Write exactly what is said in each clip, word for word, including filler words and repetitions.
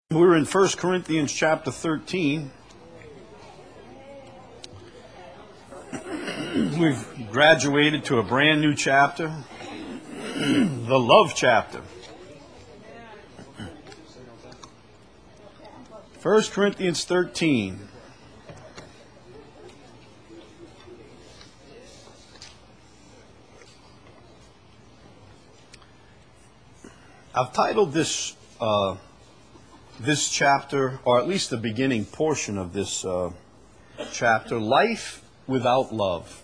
We're in First Corinthians chapter thirteen. We've graduated to a brand new chapter, the love chapter. First Corinthians thirteen. I've titled this uh, this chapter, or at least the beginning portion of this uh, chapter, Life Without Love.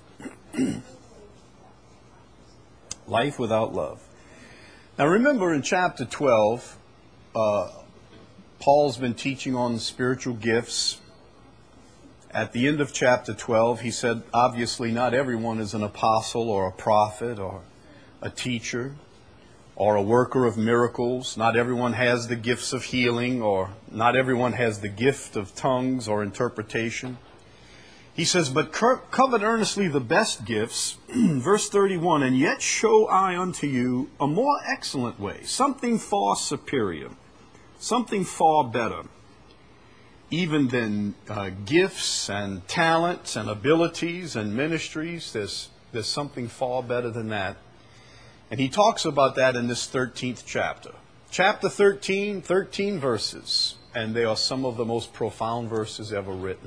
Life Without Love. Now remember in chapter twelve, uh, Paul's been teaching on spiritual gifts. At the end of chapter twelve, he said, obviously not everyone is an apostle or a prophet or a teacher or a worker of miracles. Not everyone has the gifts of healing, or not everyone has the gift of tongues or interpretation. He says, but covet earnestly the best gifts, verse thirty-one, and yet show I unto you a more excellent way, something far superior, something far better, even than uh, gifts and talents and abilities and ministries. There's, there's something far better than that. And he talks about that in this thirteenth chapter. Chapter thirteen, thirteen verses, and they are some of the most profound verses ever written.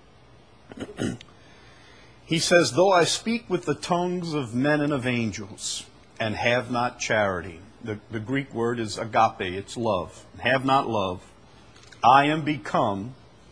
He says, though I speak with the tongues of men and of angels, and have not charity. The, the Greek word is agape, it's love. Have not love. I am become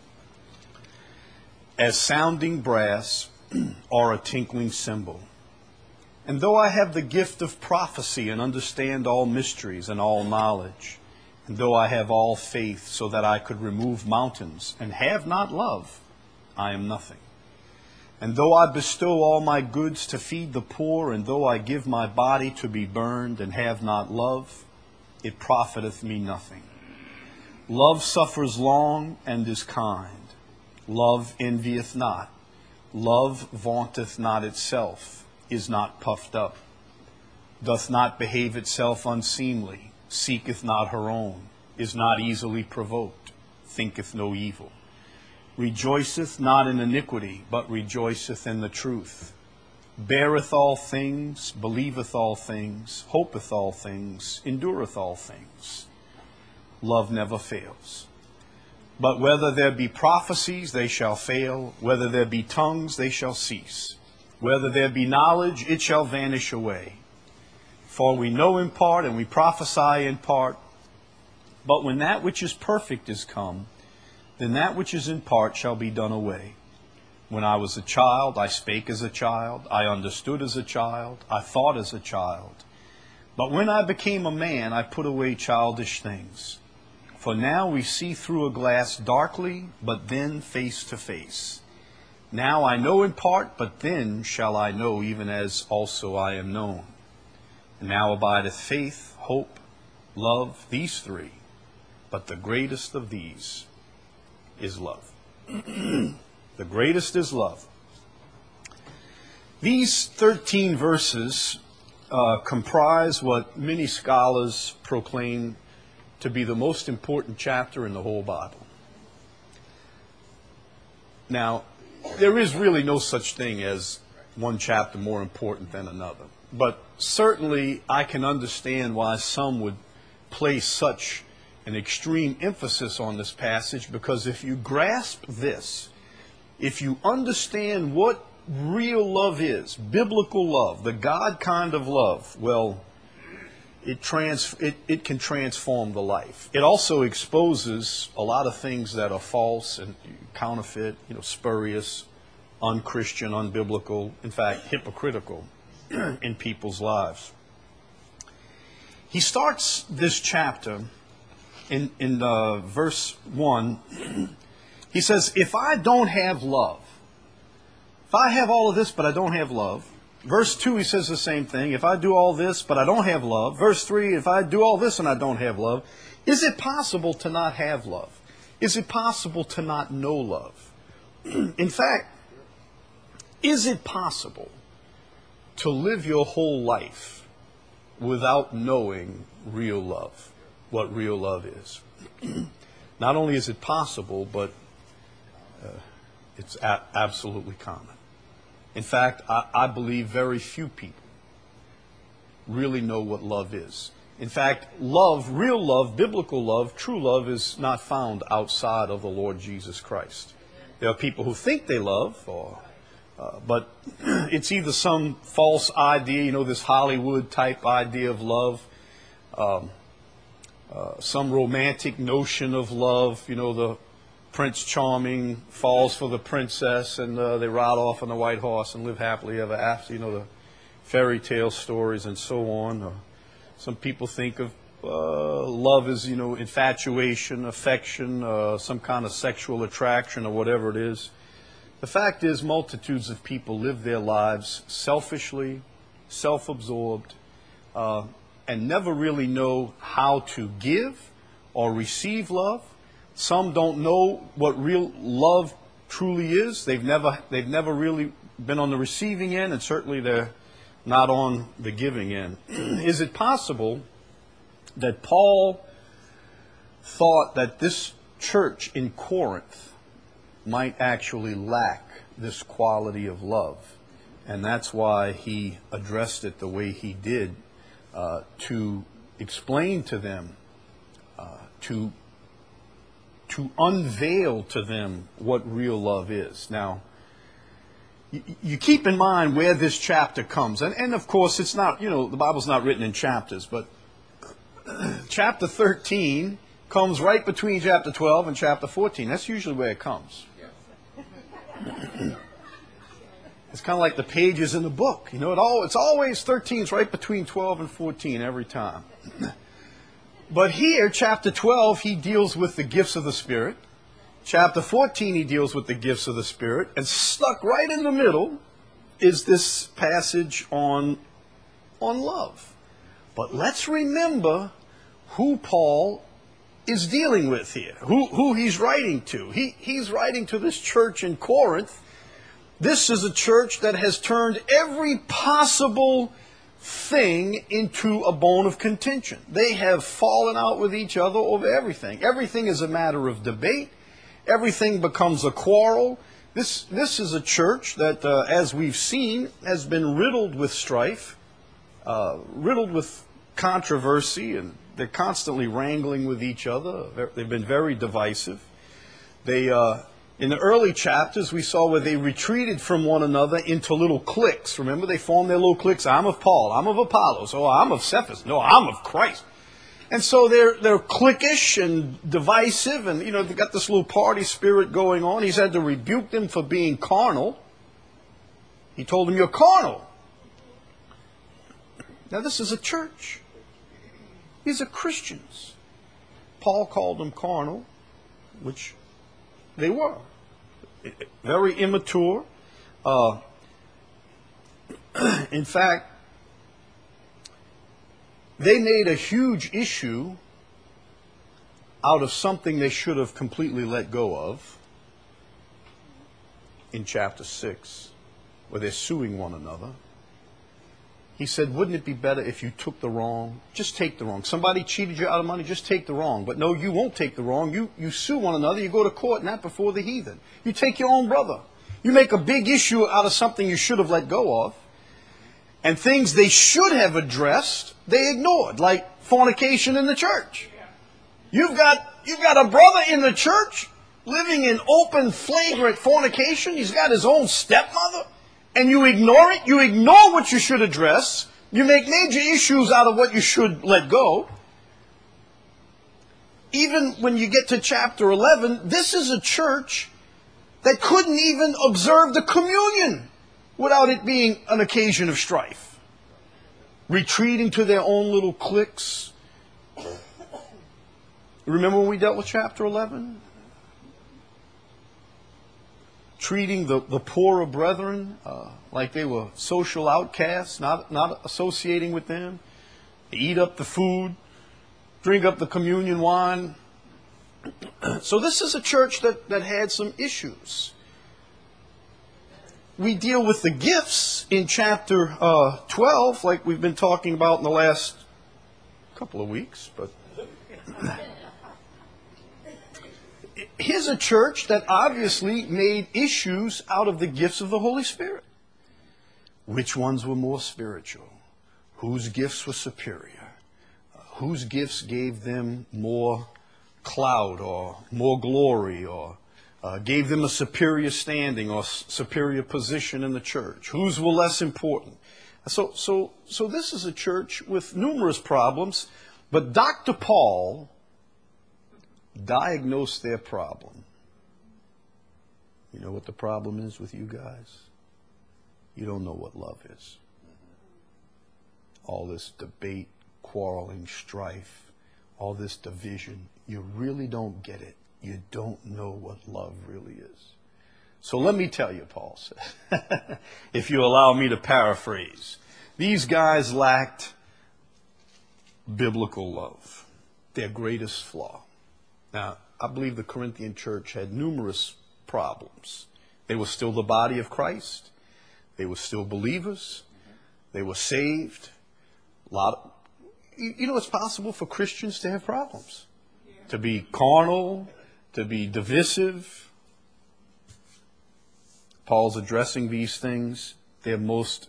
as sounding brass or a tinkling cymbal. And though I have the gift of prophecy and understand all mysteries and all knowledge, and though I have all faith so that I could remove mountains, and have not love, I am nothing. And though I bestow all my goods to feed the poor, and though I give my body to be burned, and have not love, it profiteth me nothing. Love suffers long and is kind. Love envieth not. Love vaunteth not itself, is not puffed up, doth not behave itself unseemly, seeketh not her own, is not easily provoked, thinketh no evil, rejoiceth not in iniquity, but rejoiceth in the truth, beareth all things, believeth all things, hopeth all things, endureth all things. Love never fails. But whether there be prophecies, they shall fail. Whether there be tongues, they shall cease. Whether there be knowledge, it shall vanish away. For we know in part, and we prophesy in part. But when that which is perfect is come, then that which is in part shall be done away. When I was a child, I spake as a child, I understood as a child, I thought as a child. But when I became a man, I put away childish things. For now we see through a glass darkly, but then face to face. Now I know in part, but then shall I know, even as also I am known. And now abideth faith, hope, love, these three. But the greatest of these is love. The greatest is love. These thirteen verses uh, comprise what many scholars proclaim to be the most important chapter in the whole Bible. Now, there is really no such thing as one chapter more important than another. But certainly I can understand why some would place such an extreme emphasis on this passage, because if you grasp this, if you understand what real love is, biblical love, the God kind of love, well, it, trans- it, it can transform the life. It also exposes a lot of things that are false and counterfeit, you know, spurious, unchristian, unbiblical, in fact, hypocritical in people's lives. He starts this chapter in, in uh, verse one. He says, if I don't have love, if I have all of this but I don't have love. Verse two, he says the same thing. If I do all this but I don't have love. Verse three, if I do all this and I don't have love. Is it possible to not have love? Is it possible to not know love? In fact, is it possible to live your whole life without knowing real love, what real love is? Not only is it possible, but uh, it's a- absolutely common. In fact, I, I believe very few people really know what love is. In fact, love, real love, biblical love, true love is not found outside of the Lord Jesus Christ. There are people who think they love, or, uh, but it's either some false idea, you know, this Hollywood type idea of love, um, uh, some romantic notion of love, you know, the Prince Charming falls for the princess and uh, they ride off on the white horse and live happily ever after, you know, the fairy tale stories and so on. Uh, some people think of uh, love as, you know, infatuation, affection, uh, some kind of sexual attraction or whatever it is. The fact is, multitudes of people live their lives selfishly, self-absorbed, uh, and never really know how to give or receive love. Some don't know what real love truly is. They've never, they've never really been on the receiving end, and certainly they're not on the giving end. Is it possible that Paul thought that this church in Corinth might actually lack this quality of love? And that's why he addressed it the way he did, uh, to explain to them, uh, to to unveil to them what real love is. Now, you, you keep in mind where this chapter comes. And, and of course, it's not, you know, the Bible's not written in chapters, but chapter thirteen comes right between chapter twelve and chapter fourteen. That's usually where it comes. It's kind of like the pages in the book. You know, it all, it's always thirteen is right between twelve and fourteen every time. But here, chapter twelve, he deals with the gifts of the Spirit. Chapter fourteen, he deals with the gifts of the Spirit. And stuck right in the middle is this passage on, on love. But let's remember who Paul is dealing with here, who, who he's writing to. He, he's writing to this church in Corinth. This is a church that has turned every possible thing into a bone of contention. They have fallen out with each other over everything. Everything is a matter of debate. Everything becomes a quarrel. This, this is a church that, uh, as we've seen, has been riddled with strife, uh, riddled with controversy, and they're constantly wrangling with each other. They've been very divisive. They, uh, in the early chapters, we saw where they retreated from one another into little cliques. Remember, they formed their little cliques. I'm of Paul. I'm of Apollos. Oh, I'm of Cephas. No, I'm of Christ. And so they're they're cliquish and divisive, and you know they've got this little party spirit going on. He's had to rebuke them for being carnal. He told them, "You're carnal." Now this is a church. These are Christians. Paul called them carnal, which they were. Very immature. Uh, in fact, they made a huge issue out of something they should have completely let go of in chapter six, where they're suing one another. He said, wouldn't it be better if you took the wrong? Just take the wrong. Somebody cheated you out of money, just take the wrong. But no, you won't take the wrong. You, you sue one another, you go to court, not before the heathen. You take your own brother. You make a big issue out of something you should have let go of. And things they should have addressed, they ignored, like fornication in the church. You've got, you've got a brother in the church living in open, flagrant fornication. He's got his own stepmother. And you ignore it. You ignore what you should address. You make major issues out of what you should let go. Even when you get to chapter eleven, this is a church that couldn't even observe the communion without it being an occasion of strife. Retreating to their own little cliques. Remember when we dealt with chapter eleven? Treating the, the poorer brethren uh, like they were social outcasts, not, not associating with them. They eat up the food, drink up the communion wine. So this is a church that, that had some issues. We deal with the gifts in chapter uh, twelve, like we've been talking about in the last couple of weeks. But here's a church that obviously made issues out of the gifts of the Holy Spirit. Which ones were more spiritual? Whose gifts were superior? Uh, whose gifts gave them more clout or more glory, or uh, gave them a superior standing or s- superior position in the church? Whose were less important? So, so, so this is a church with numerous problems, but Doctor Paul diagnosed their problem. You know what the problem is with you guys? You don't know what love is. All this debate, quarreling, strife, all this division, you really don't get it. You don't know what love really is. So let me tell you, Paul said, if you allow me to paraphrase, these guys lacked biblical love, their greatest flaw. Now, I believe the Corinthian church had numerous problems. They were still the body of Christ. They were still believers. They were saved. A lot of, you, you know, it's possible for Christians to have problems, to be carnal, to be divisive. Paul's addressing these things. Their most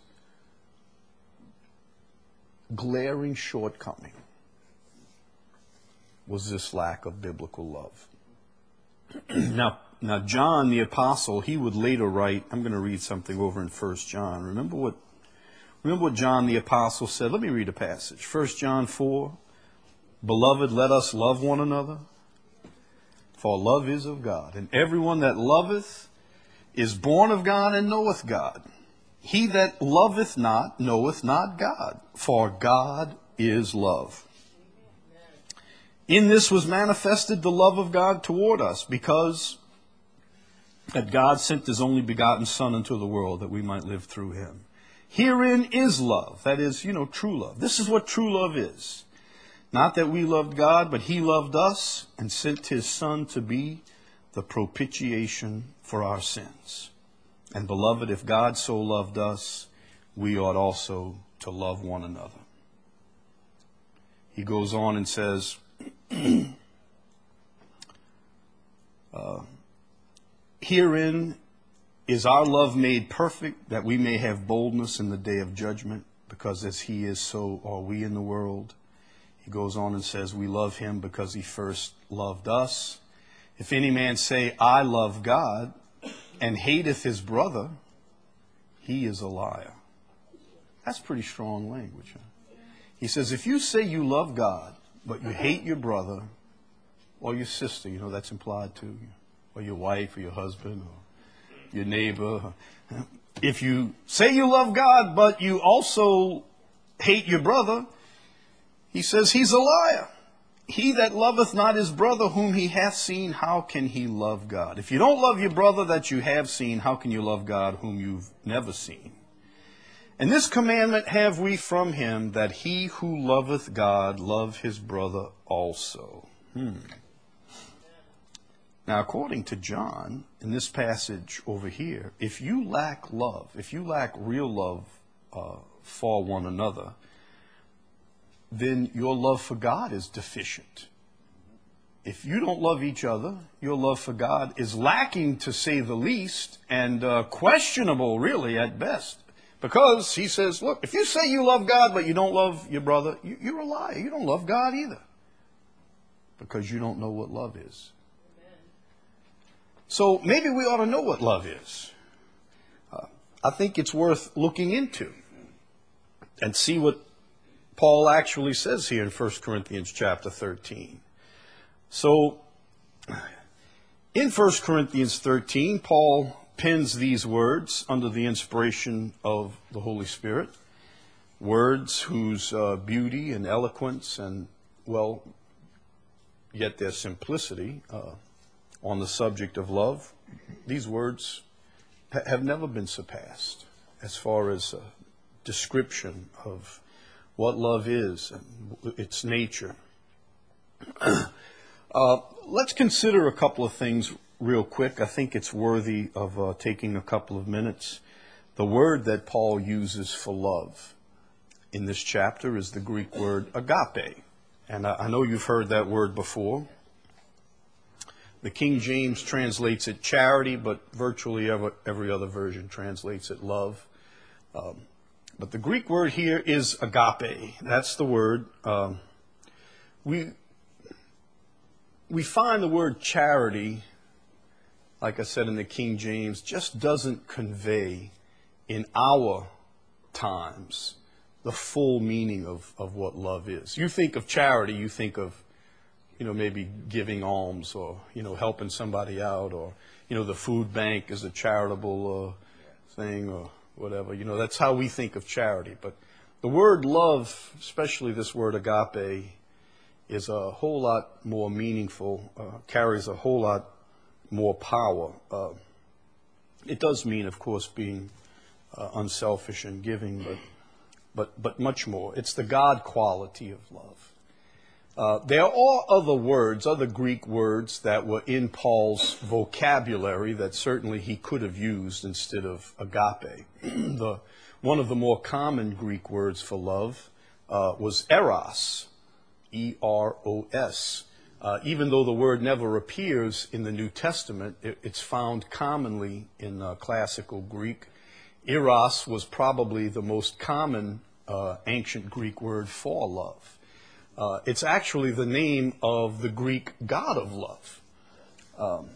glaring shortcoming was this lack of biblical love. now, now, John the apostle, he would later write. I'm going to read something over in First John. Remember what? Remember what John the apostle said. Let me read a passage. First John four. Beloved, let us love one another, for love is of God, and everyone that loveth is born of God and knoweth God. He that loveth not knoweth not God, for God is love. In this was manifested the love of God toward us, because that God sent his only begotten Son into the world that we might live through him. Herein is love, that is, you know, true love. This is what true love is. Not that we loved God, but he loved us and sent his Son to be the propitiation for our sins. And beloved, if God so loved us, we ought also to love one another. He goes on and says, uh, herein is our love made perfect, that we may have boldness in the day of judgment, because as he is, so are we in the world. He goes on and says, we love him because he first loved us. If any man say, I love God, and hateth his brother, he is a liar. That's pretty strong language. Huh? He says, if you say you love God, but you hate your brother or your sister, you know, that's implied too, or your wife or your husband or your neighbor. If you say you love God, but you also hate your brother, he says he's a liar. He that loveth not his brother whom he hath seen, how can he love God? If you don't love your brother that you have seen, how can you love God whom you've never seen? And this commandment have we from him, that he who loveth God love his brother also. Hmm. Now, according to John, in this passage over here, if you lack love, if you lack real love uh, for one another, then your love for God is deficient. If you don't love each other, your love for God is lacking, to say the least, and uh, questionable, really, at best. Because he says, look, if you say you love God, but you don't love your brother, you, you're a liar. You don't love God either. Because you don't know what love is. Amen. So maybe we ought to know what love is. Uh, I think it's worth looking into and see what Paul actually says here in First Corinthians chapter thirteen. So, in First Corinthians thirteen, Paul pens these words under the inspiration of the Holy Spirit. Words whose uh, beauty and eloquence and, well, yet their simplicity uh, on the subject of love, these words ha- have never been surpassed as far as uh, description of what love is and its nature. uh, let's consider a couple of things real quick. I think it's worthy of uh, taking a couple of minutes. The word that Paul uses for love in this chapter is the Greek word agape. And I, I know you've heard that word before. The King James translates it charity, but virtually every, every other version translates it love. Um, but the Greek word here is agape. That's the word. Um, we we find the word charity, like I said in the King James, just doesn't convey in our times the full meaning of, of what love is. You think of charity, you think of, you know, maybe giving alms or, you know, helping somebody out, or, you know, the food bank is a charitable uh, thing or whatever. You know, that's how we think of charity. But the word love, especially this word agape, is a whole lot more meaningful, uh, carries a whole lot more power. Uh, it does mean, of course, being uh, unselfish and giving, but, but, but much more. It's the God quality of love. Uh, there are other words, other Greek words that were in Paul's vocabulary that certainly he could have used instead of agape. the, one of the more common Greek words for love uh, was eros, E R O S. Uh, even though the word never appears in the New Testament, it, it's found commonly in uh, classical Greek. Eros was probably the most common uh, ancient Greek word for love. Uh, it's actually the name of the Greek god of love. Um,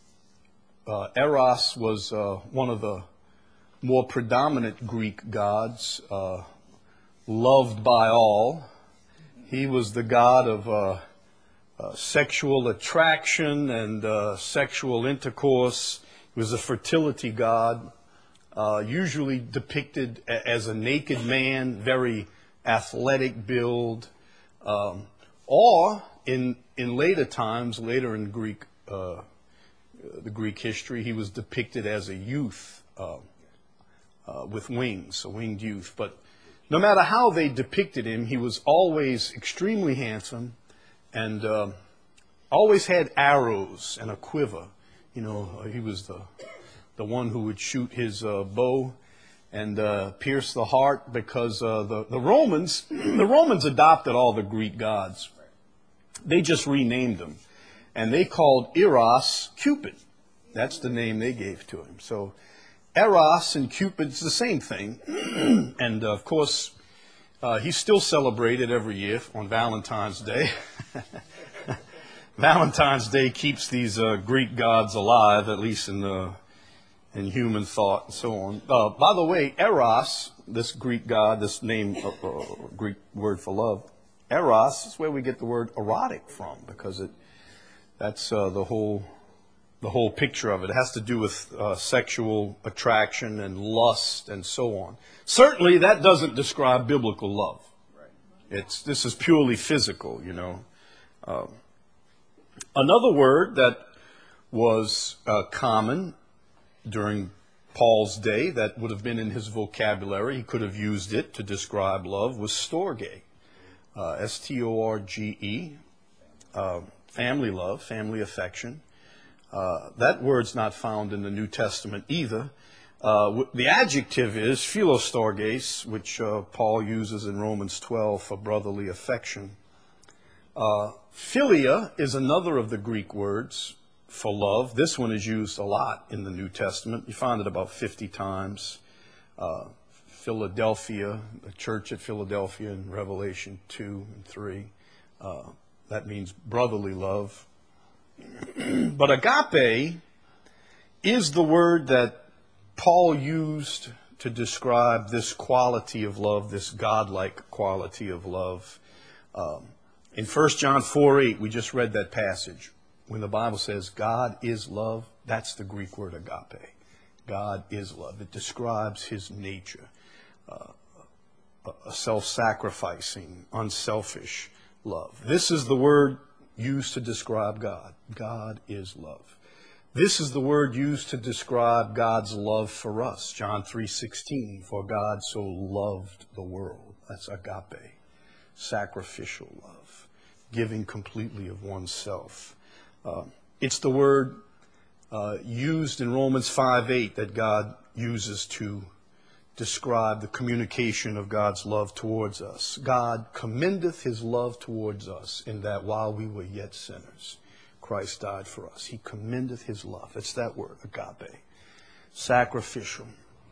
uh, Eros was uh, one of the more predominant Greek gods, uh, loved by all. He was the god of uh, uh, sexual attraction and uh, sexual intercourse. He was a fertility god, uh, usually depicted a- as a naked man, very athletic build. Um, or in in later times, later in Greek uh, the Greek history, he was depicted as a youth uh, uh, with wings, a winged youth. But no matter how they depicted him, he was always extremely handsome, and uh, always had arrows and a quiver. You know, he was the the one who would shoot his uh, bow and uh, pierce the heart, because uh, the, the Romans, the Romans adopted all the Greek gods. They just renamed them. And they called Eros Cupid. That's the name they gave to him. So Eros and Cupid's the same thing. And, uh, of course, uh, he's still celebrated every year on Valentine's Day. Valentine's Day keeps these uh, Greek gods alive, at least in the and human thought and so on. Uh, by the way, Eros, this Greek god, this name, uh, uh, Greek word for love, Eros is where we get the word erotic from, because it that's uh, the whole the whole picture of it. It has to do with uh, sexual attraction and lust and so on. Certainly, that doesn't describe biblical love. It's this is purely physical, you know. Uh, another word that was uh, common during Paul's day, that would have been in his vocabulary, he could have used it to describe love, was storge, uh, S T O R G E, uh, family love, family affection. Uh, that word's not found in the New Testament either. Uh, w- the adjective is philostorges, which uh, Paul uses in Romans twelve for brotherly affection. Uh, philia is another of the Greek words for love. This one is used a lot in the New Testament. You find it about fifty times. Uh, Philadelphia, the church at Philadelphia in Revelation two and three. Uh, that means brotherly love. But agape is the word that Paul used to describe this quality of love, this godlike quality of love. Um, in First John four eight, we just read that passage. When the Bible says God is love, that's the Greek word agape. God is love. It describes his nature, uh, a self-sacrificing, unselfish love. This is the word used to describe God. God is love. This is the word used to describe God's love for us. John three sixteen, for God so loved the world. That's agape, sacrificial love, giving completely of oneself. Uh, it's the word uh, used in Romans five eight that God uses to describe the communication of God's love towards us. God commendeth his love towards us in that while we were yet sinners, Christ died for us. He commendeth his love. It's that word, agape. Sacrificial.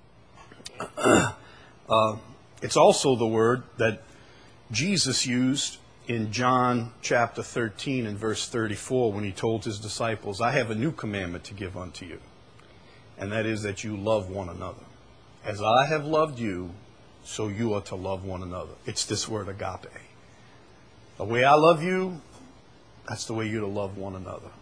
uh, it's also the word that Jesus used in John chapter thirteen and verse thirty-four when he told his disciples, I have a new commandment to give unto you, and that is that you love one another. As I have loved you, so you are to love one another. It's this word agape. The way I love you, that's the way you're to love one another.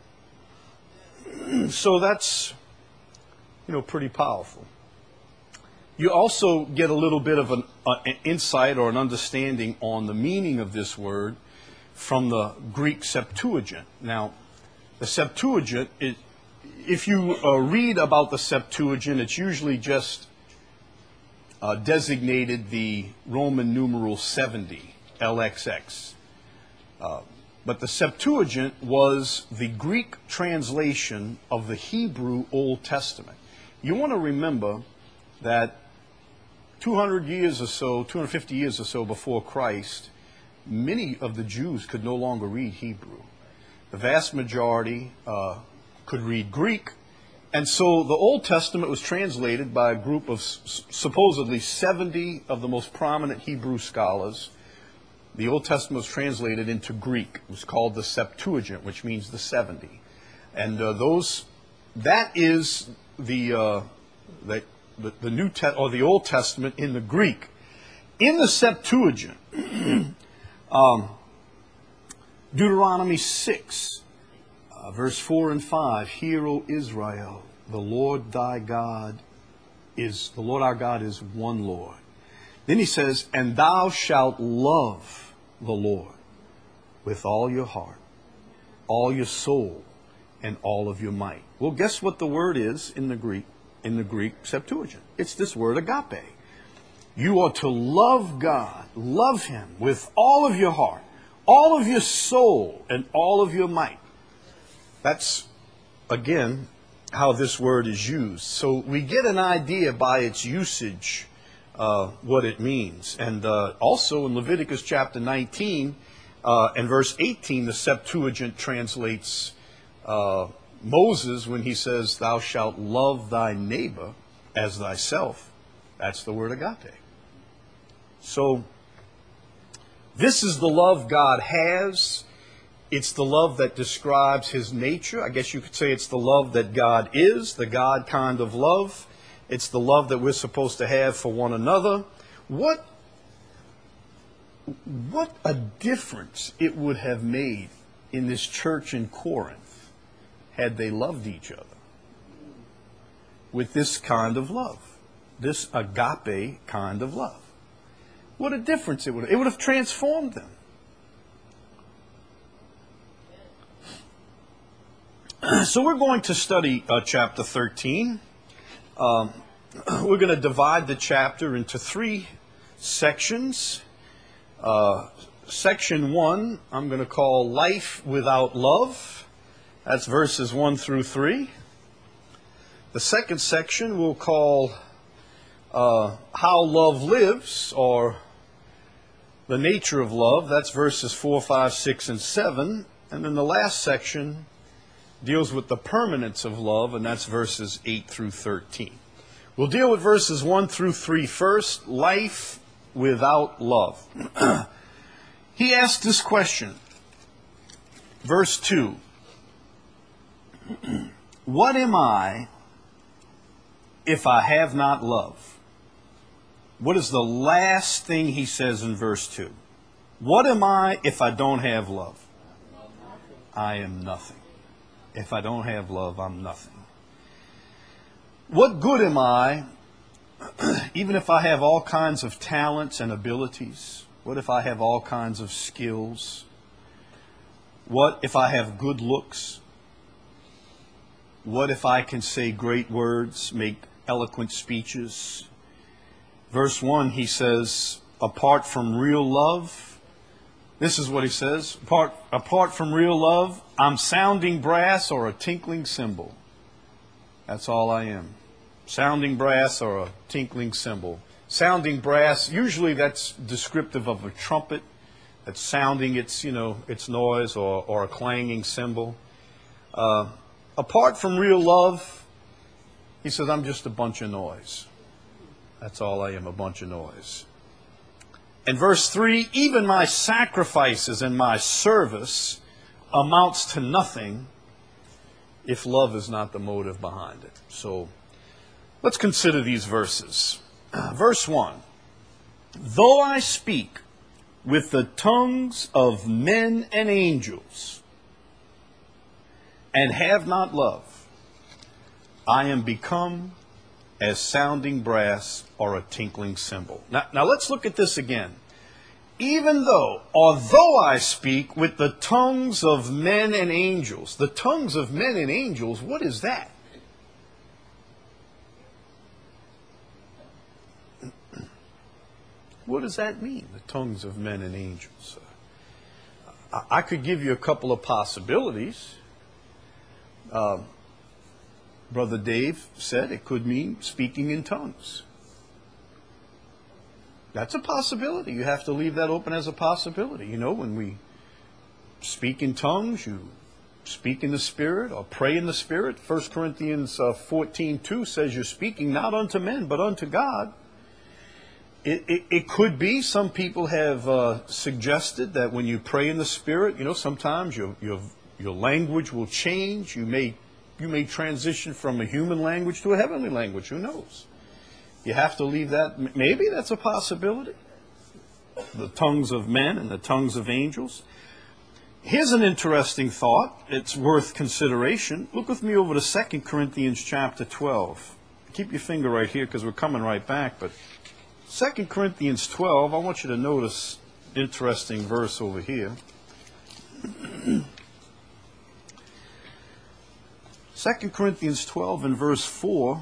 So that's, you know, pretty powerful. You also get a little bit of an, uh, an insight or an understanding on the meaning of this word from the Greek Septuagint. Now, the Septuagint, it, if you uh, read about the Septuagint, it's usually just uh, designated the Roman numeral seventy, L X X. Uh, but the Septuagint was the Greek translation of the Hebrew Old Testament. You want to remember that two hundred years or so, two hundred fifty years or so before Christ, many of the Jews could no longer read Hebrew. The vast majority uh, could read Greek. And so the Old Testament was translated by a group of s- supposedly seventy of the most prominent Hebrew scholars. The Old Testament was translated into Greek. It was called the Septuagint, which means the seventy. And uh, those, that is the, uh, the, the, the New Te- or the Old Testament in the Greek. In the Septuagint, um, Deuteronomy six, uh, verse four and five, Hear, O Israel, the Lord thy God is, the Lord our God is one Lord. Then he says, and thou shalt love the Lord with all your heart, all your soul, and all of your might. Well, guess what the word is in the Greek, in the Greek Septuagint? It's this word agape. You are to love God, love him with all of your heart, all of your soul, and all of your might. That's, again, how this word is used. So we get an idea by its usage uh, what it means. And uh, also in Leviticus chapter nineteen uh, and verse eighteen, the Septuagint translates uh, Moses when he says, thou shalt love thy neighbor as thyself. That's the word agape. So this is the love God has. It's the love that describes his nature. I guess you could say it's the love that God is, the God kind of love. It's the love that we're supposed to have for one another. What, what a difference it would have made in this church in Corinth had they loved each other with this kind of love, this agape kind of love. What a difference it would have. It would have transformed them. So we're going to study uh, chapter thirteen. Um, we're going to divide the chapter into three sections. Uh, section one, I'm going to call Life Without Love. That's verses one through three. The second section we'll call uh, How Love Lives, or The Nature of Love. That's verses four, five, six, and seven. And then the last section deals with the permanence of love, and that's verses eight through thirteen. We'll deal with verses one through three first, life without love. He asked this question, verse two, what am I if I have not love? What is the last thing he says in verse two? What am I if I don't have love? I am nothing. If I don't have love, I'm nothing. What good am I, even if I have all kinds of talents and abilities? What if I have all kinds of skills? What if I have good looks? What if I can say great words, make eloquent speeches? Verse one, he says, apart from real love, this is what he says, apart, apart from real love, I'm sounding brass or a tinkling cymbal. That's all I am. Sounding brass or a tinkling cymbal. Sounding brass, usually that's descriptive of a trumpet that's sounding its, you know, its noise, or, or a clanging cymbal. Uh, apart from real love, he says, I'm just a bunch of noise. That's all I am, a bunch of noise. And verse three, even my sacrifices and my service amounts to nothing if love is not the motive behind it. So let's consider these verses. Verse one, though I speak with the tongues of men and angels and have not love, I am become as sounding brass or a tinkling cymbal. Now, now let's look at this again. Even though, although I speak with the tongues of men and angels, the tongues of men and angels, what is that? What does that mean, the tongues of men and angels? Uh, I, I could give you a couple of possibilities. Uh, Brother Dave said it could mean speaking in tongues. That's a possibility. You have to leave that open as a possibility. You know, when we speak in tongues, you speak in the Spirit or pray in the Spirit. First Corinthians fourteen two says you're speaking not unto men, but unto God. It, it, it could be, some people have uh, suggested that when you pray in the Spirit, you know, sometimes your, your, your language will change. You may You may transition from a human language to a heavenly language. Who knows? You have to leave that. Maybe that's a possibility. The tongues of men and the tongues of angels. Here's an interesting thought. It's worth consideration. Look with me over to Second Corinthians chapter twelve. Keep your finger right here because we're coming right back. But Second Corinthians twelve, I want you to notice an interesting verse over here. Second Corinthians twelve and verse four,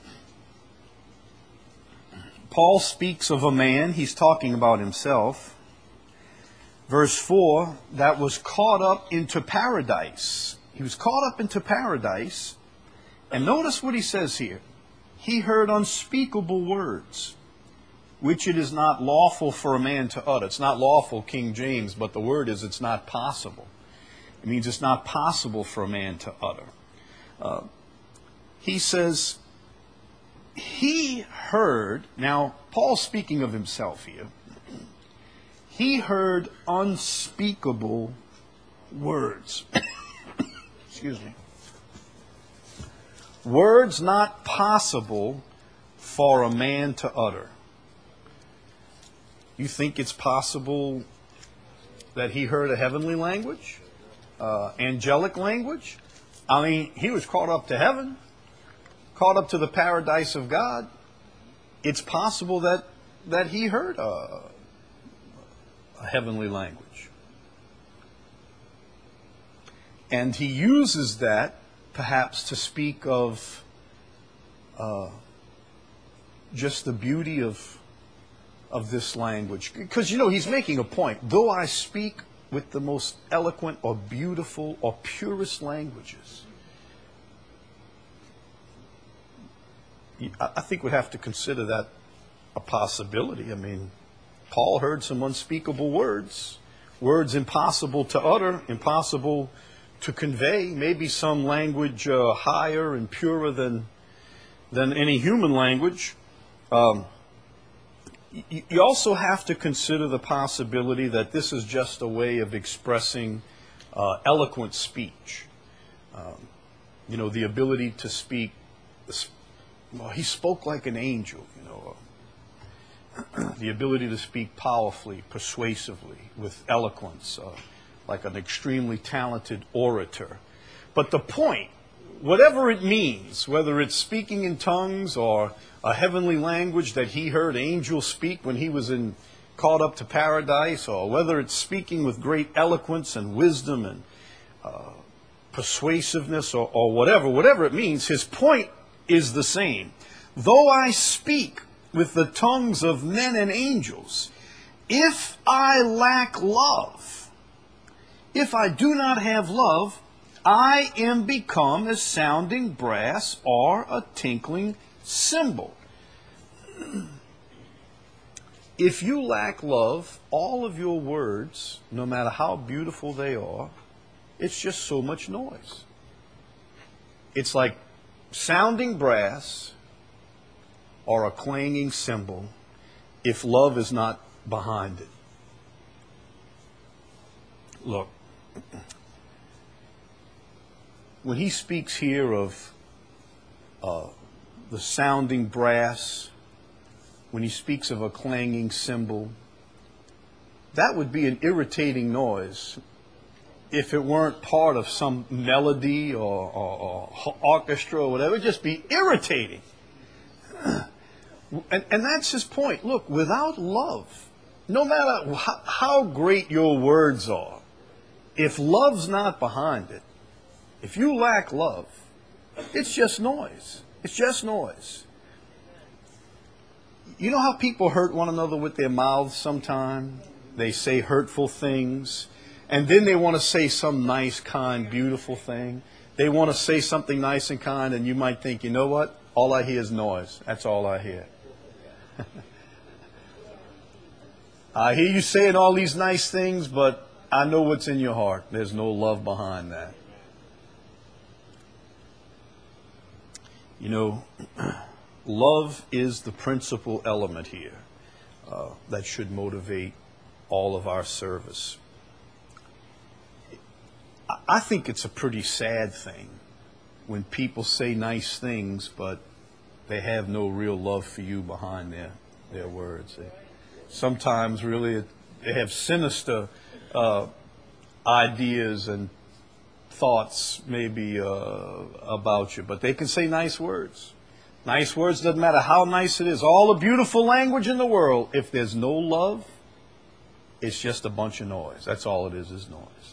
Paul speaks of a man, he's talking about himself. Verse four, that was caught up into paradise. He was caught up into paradise. And notice what he says here. He heard unspeakable words, which it is not lawful for a man to utter. It's not lawful, King James, but the word is it's not possible. It means it's not possible for a man to utter. Uh, he says, he heard, now Paul's speaking of himself here, he heard unspeakable words. Excuse me. Words not possible for a man to utter. You think it's possible that he heard a heavenly language? Uh, angelic language? I mean, he was caught up to heaven, caught up to the paradise of God. It's possible that, that he heard a, a heavenly language. And he uses that perhaps to speak of uh, just the beauty of, of this language. Because, you know, he's making a point. Though I speak with the most eloquent or beautiful or purest languages, I think we have to consider that a possibility. I mean, Paul heard some unspeakable words, words impossible to utter, impossible to convey, maybe some language uh, higher and purer than, than any human language. Um, You also have to consider the possibility that this is just a way of expressing uh, eloquent speech. Um, you know, the ability to speak. Well, he spoke like an angel, you know. Uh, the ability to speak powerfully, persuasively, with eloquence, uh, like an extremely talented orator. But the point, whatever it means, whether it's speaking in tongues or a heavenly language that he heard angels speak when he was in caught up to paradise, or whether it's speaking with great eloquence and wisdom and uh, persuasiveness or, or whatever, whatever it means, his point is the same. Though I speak with the tongues of men and angels, if I lack love, if I do not have love, I am become as sounding brass or a tinkling cymbal. If you lack love, all of your words, no matter how beautiful they are, it's just so much noise. It's like sounding brass or a clanging cymbal if love is not behind it. Look, when he speaks here of uh, the sounding brass, when he speaks of a clanging cymbal, that would be an irritating noise if it weren't part of some melody or, or, or orchestra or whatever. It would just be irritating. And, and that's his point. Look, without love, no matter how, how great your words are, if love's not behind it, if you lack love, it's just noise. It's just noise. You know how people hurt one another with their mouths sometimes? They say hurtful things, and then they want to say some nice, kind, beautiful thing. They want to say something nice and kind, and you might think, you know what? All I hear is noise. That's all I hear. I hear you saying all these nice things, but I know what's in your heart. There's no love behind that. You know, love is the principal element here uh, that should motivate all of our service. I think it's a pretty sad thing when people say nice things, but they have no real love for you behind their, their words. They, sometimes really they have sinister uh, ideas and thoughts maybe uh, about you, but they can say nice words. Nice words, doesn't matter how nice it is. All the beautiful language in the world, if there's no love, it's just a bunch of noise. That's all it is, is noise.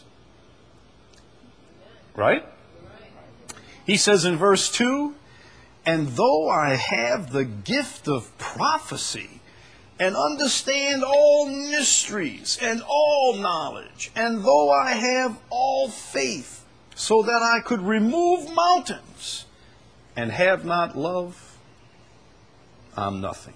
Right? He says in verse two, and though I have the gift of prophecy and understand all mysteries and all knowledge, and though I have all faith so that I could remove mountains and have not love, I'm nothing.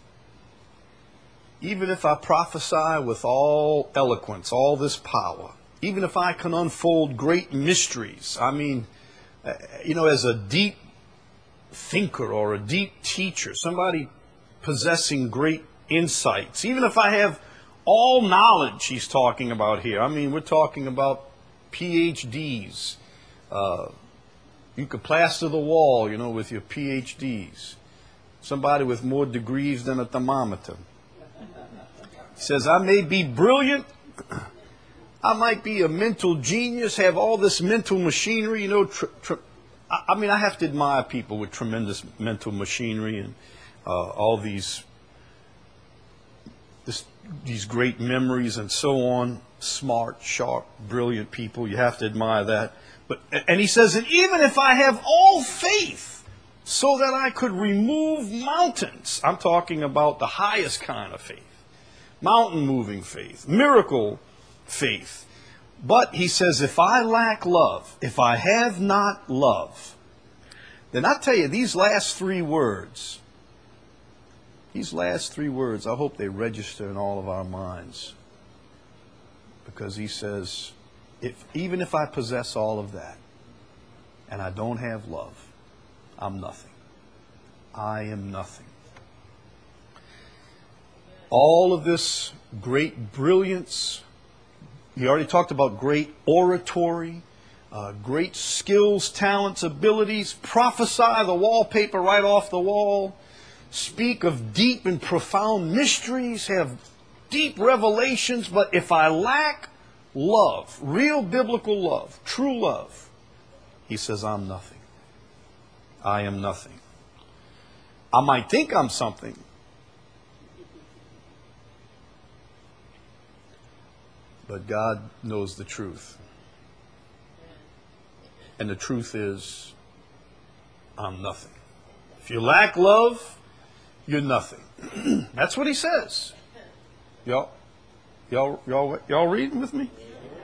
Even if I prophesy with all eloquence, all this power, even if I can unfold great mysteries, I mean, you know, as a deep thinker or a deep teacher, somebody possessing great insights, even if I have all knowledge he's talking about here, I mean, we're talking about P H Ds. Uh, you could plaster the wall, you know, with your P H Ds. Somebody with more degrees than a thermometer. He says, I may be brilliant. I might be a mental genius, have all this mental machinery, you know. Tr- tr- I mean, I have to admire people with tremendous mental machinery and uh, all these this, these great memories and so on. Smart, sharp, brilliant people. You have to admire that. But and he says, and even if I have all faith so that I could remove mountains, I'm talking about the highest kind of faith, mountain-moving faith, miracle faith. But he says, if I lack love, if I have not love, then I tell you, these last three words, these last three words, I hope they register in all of our minds. Because he says, if, even if I possess all of that, and I don't have love, I'm nothing. I am nothing. All of this great brilliance, he already talked about great oratory, uh, great skills, talents, abilities, prophesy the wallpaper right off the wall, speak of deep and profound mysteries, have deep revelations, but if I lack love, real biblical love, true love, he says, I'm nothing. I am nothing. I might think I'm something, but God knows the truth. And the truth is, I'm nothing. If you lack love, you're nothing. That's what he says. Y'all, y'all, y'all, y'all reading with me?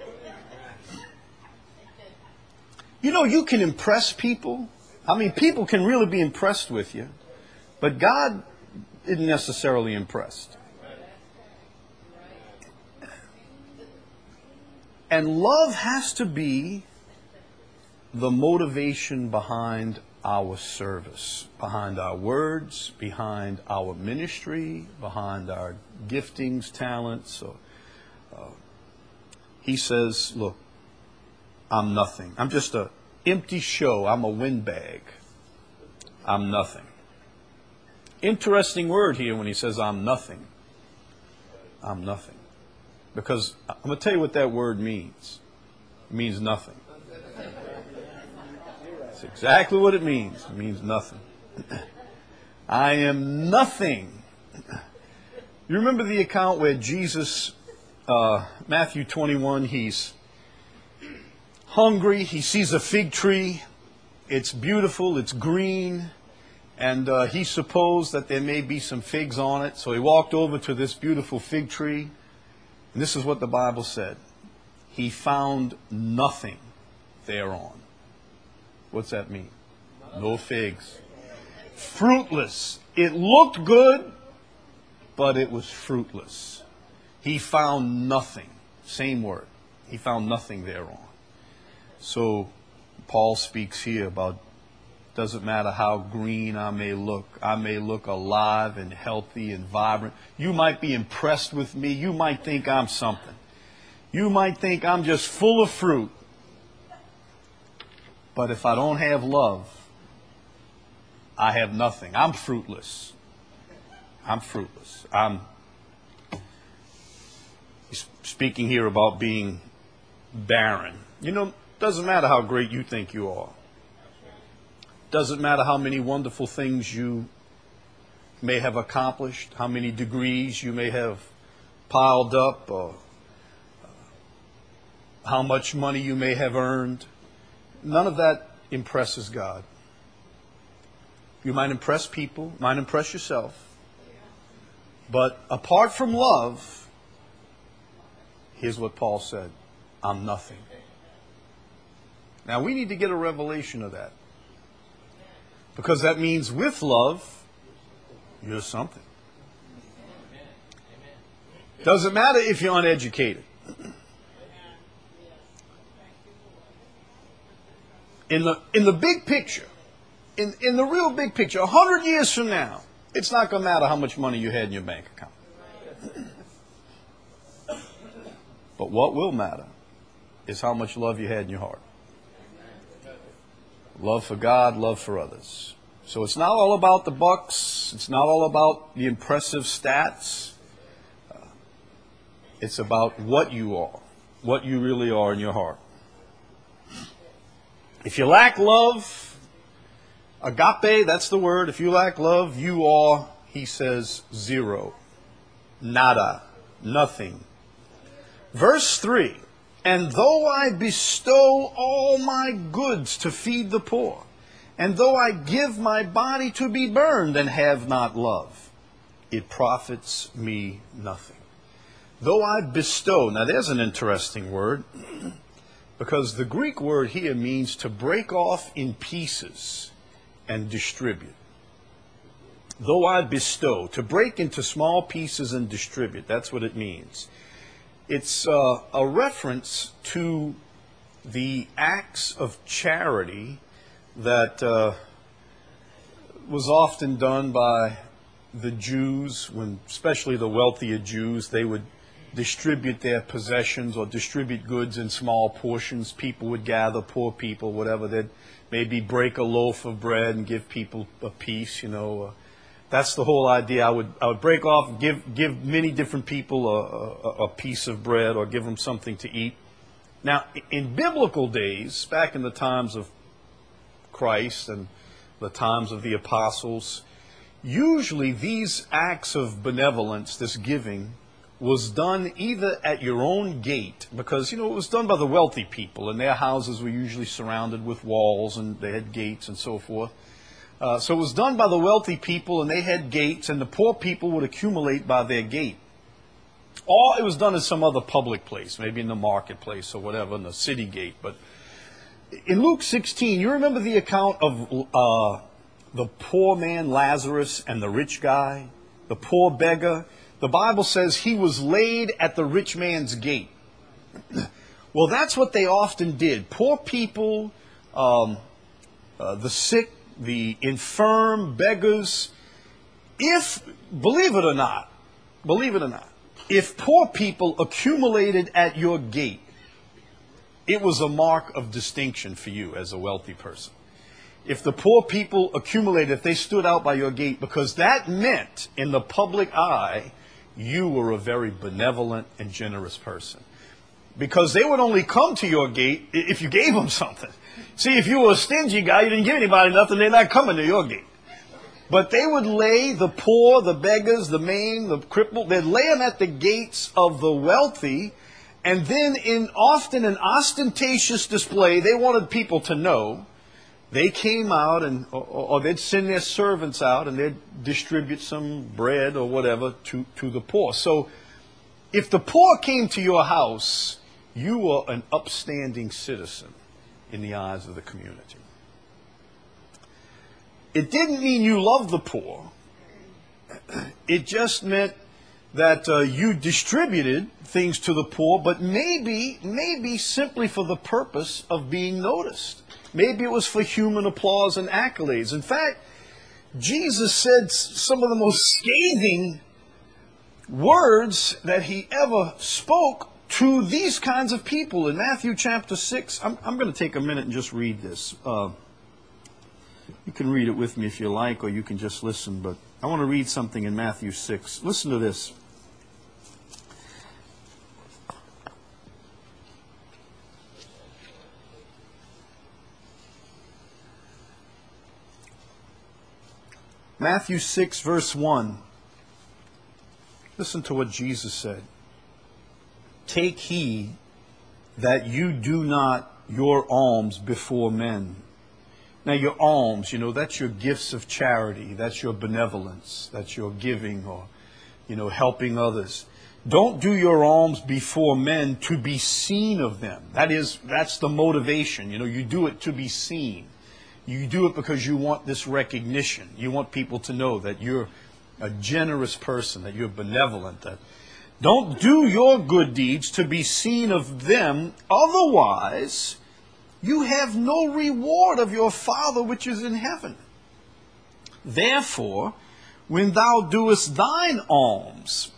You know, you can impress people. I mean, people can really be impressed with you. But God isn't necessarily impressed. And love has to be the motivation behind our service, behind our words, behind our ministry, behind our giftings, talents. So, uh, he says, look, I'm nothing. I'm just an empty show. I'm a windbag. I'm nothing. Interesting word here when he says I'm nothing. I'm nothing. Because I'm going to tell you what that word means. It means nothing. That's exactly what it means. It means nothing. I am nothing. You remember the account where Jesus, uh, Matthew twenty-one, he's hungry. He sees a fig tree. It's beautiful. It's green. And uh, he supposed that there may be some figs on it. So he walked over to this beautiful fig tree. And this is what the Bible said. He found nothing thereon. What's that mean? No figs. Fruitless. It looked good, but it was fruitless. He found nothing. Same word. He found nothing thereon. So Paul speaks here about, doesn't matter how green I may look. I may look alive and healthy and vibrant. You might be impressed with me. You might think I'm something. You might think I'm just full of fruit. But if I don't have love, I have nothing. I'm fruitless. I'm fruitless. I'm speaking here about being barren. You know, doesn't matter how great you think you are. Doesn't matter how many wonderful things you may have accomplished, how many degrees you may have piled up, or how much money you may have earned. None of that impresses God. You might impress people, might impress yourself. But apart from love, here's what Paul said, I'm nothing. Now we need to get a revelation of that. Because that means with love, you're something. Doesn't matter if you're uneducated. In the in the big picture, in, in the real big picture, a hundred years from now, it's not going to matter how much money you had in your bank account. But what will matter is how much love you had in your heart. Love for God, love for others. So it's not all about the bucks. It's not all about the impressive stats. Uh, it's about what you are, what you really are in your heart. If you lack love, agape, that's the word. If you lack love, you are, he says, zero. Nada. Nothing. Verse three. And though I bestow all my goods to feed the poor, and though I give my body to be burned and have not love, it profits me nothing. Though I bestow, now there's an interesting word, because the Greek word here means to break off in pieces and distribute. Though I bestow, to break into small pieces and distribute, that's what it means. It's uh, a reference to the acts of charity that uh, was often done by the Jews, when, especially the wealthier Jews, they would distribute their possessions or distribute goods in small portions. People would gather, poor people, whatever, they'd maybe break a loaf of bread and give people a piece, you know. Uh, that's the whole idea. I would I would break off and give, give many different people a, a, a piece of bread or give them something to eat. Now, in biblical days, back in the times of Christ and the times of the apostles, usually these acts of benevolence, this giving, was done either at your own gate, because, you know, it was done by the wealthy people, and their houses were usually surrounded with walls, and they had gates and so forth. Uh, so it was done by the wealthy people, and they had gates, and the poor people would accumulate by their gate. Or it was done in some other public place, maybe in the marketplace or whatever, in the city gate. But in Luke sixteen, you remember the account of uh, the poor man Lazarus and the rich guy, the poor beggar? The Bible says he was laid at the rich man's gate. Well, that's what they often did. Poor people um, uh, the sick, the infirm, beggars. If, believe it or not, believe it or not, if poor people accumulated at your gate, it was a mark of distinction for you as a wealthy person. If the poor people accumulated, if they stood out by your gate, because that meant in the public eye, you were a very benevolent and generous person. Because they would only come to your gate if you gave them something. See, if you were a stingy guy, you didn't give anybody nothing, they're not coming to your gate. But they would lay the poor, the beggars, the maimed, the crippled, they'd lay them at the gates of the wealthy, and then in often an ostentatious display, they wanted people to know, they came out and, or, or they'd send their servants out and they'd distribute some bread or whatever to, to the poor. So if the poor came to your house, you were an upstanding citizen in the eyes of the community. It didn't mean you loved the poor. It just meant that uh, you distributed things to the poor, but maybe, maybe simply for the purpose of being noticed. Maybe it was for human applause and accolades. In fact, Jesus said some of the most scathing words that he ever spoke to these kinds of people. In Matthew chapter six, I'm, I'm going to take a minute and just read this. Uh, you can read it with me if you like, or you can just listen, but I want to read something in Matthew six. Listen to this. Matthew six, verse one. Listen to what Jesus said. Take heed that you do not your alms before men. Now your alms, you know, that's your gifts of charity. That's your benevolence. That's your giving or, you know, helping others. Don't do your alms before men to be seen of them. That is, that's the motivation. You know, you do it to be seen. You do it because you want this recognition. You want people to know that you're a generous person, that you're benevolent. That don't do your good deeds to be seen of them. Otherwise, you have no reward of your Father which is in heaven. Therefore, when thou doest thine alms,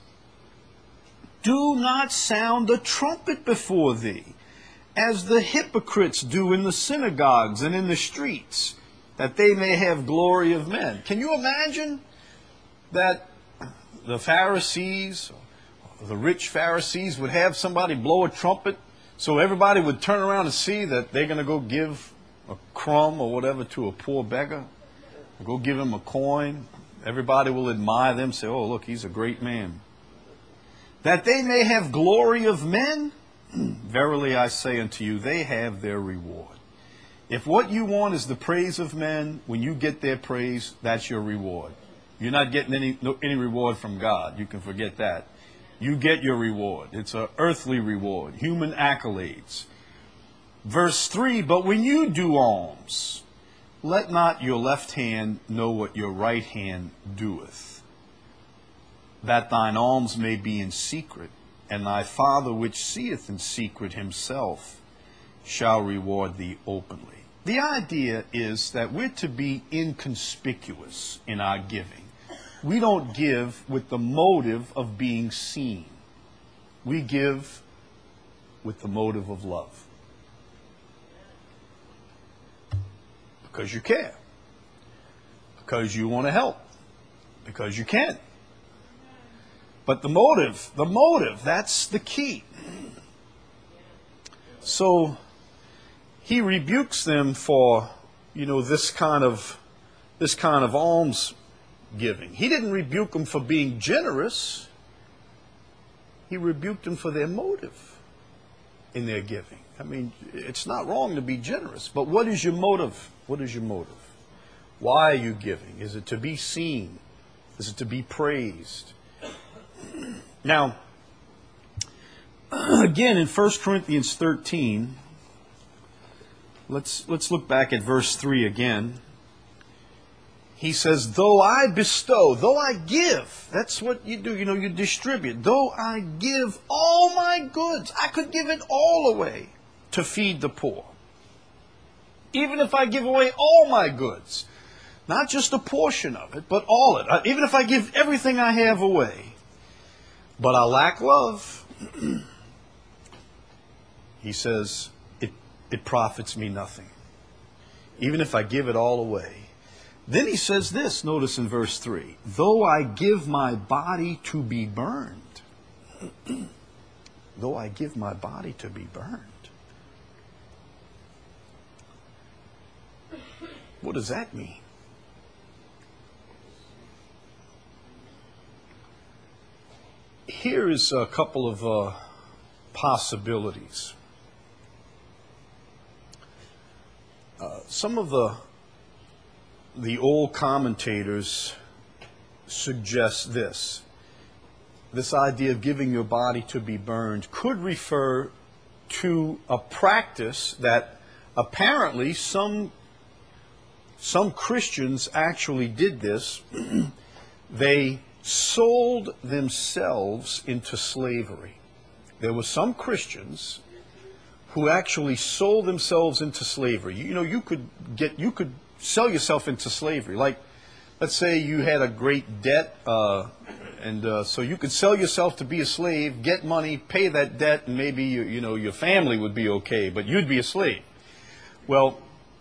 do not sound a trumpet before thee, as the hypocrites do in the synagogues and in the streets, that they may have glory of men. Can you imagine that the Pharisees, the rich Pharisees, would have somebody blow a trumpet so everybody would turn around and see that they're going to go give a crumb or whatever to a poor beggar, or go give him a coin? Everybody will admire them, say, oh, look, he's a great man. That they may have glory of men? Verily I say unto you, they have their reward. If what you want is the praise of men, when you get their praise, that's your reward. You're not getting any no, any reward from God. You can forget that. You get your reward. It's an earthly reward, human accolades. Verse three, but when you do alms, let not your left hand know what your right hand doeth, that thine alms may be in secret, and thy Father which seeth in secret himself shall reward thee openly. The idea is that we're to be inconspicuous in our giving. We don't give with the motive of being seen. We give with the motive of love. Because you care. Because you want to help. Because you can. But the motive, the motive, that's the key. So he rebukes them for, you know, this kind of this kind of alms giving. He didn't rebuke them for being generous. He rebuked them for their motive in their giving. I mean, it's not wrong to be generous, but what is your motive? What is your motive? Why are you giving? Is it to be seen? Is it to be praised? Now, again, in First Corinthians thirteen, let's, let's look back at verse three again. He says, though I bestow, though I give, that's what you do, you know, you distribute. Though I give all my goods, I could give it all away to feed the poor. even if I give away all my goods, not just a portion of it, but all it, uh, even if I give everything I have away, but I lack love, he says, it, it profits me nothing, even if I give it all away. Then he says this, notice in verse three, though I give my body to be burned, though I give my body to be burned. What does that mean? Here is a couple of uh, possibilities. Uh, some of the the old commentators suggest this. This idea of giving your body to be burned could refer to a practice that apparently some some Christians actually did this. They sold themselves into slavery. There were some Christians who actually sold themselves into slavery. You know, you could get, you could sell yourself into slavery. Like, let's say you had a great debt, uh, and uh, so you could sell yourself to be a slave, get money, pay that debt, and maybe you, you know your family would be okay, but you'd be a slave. Well,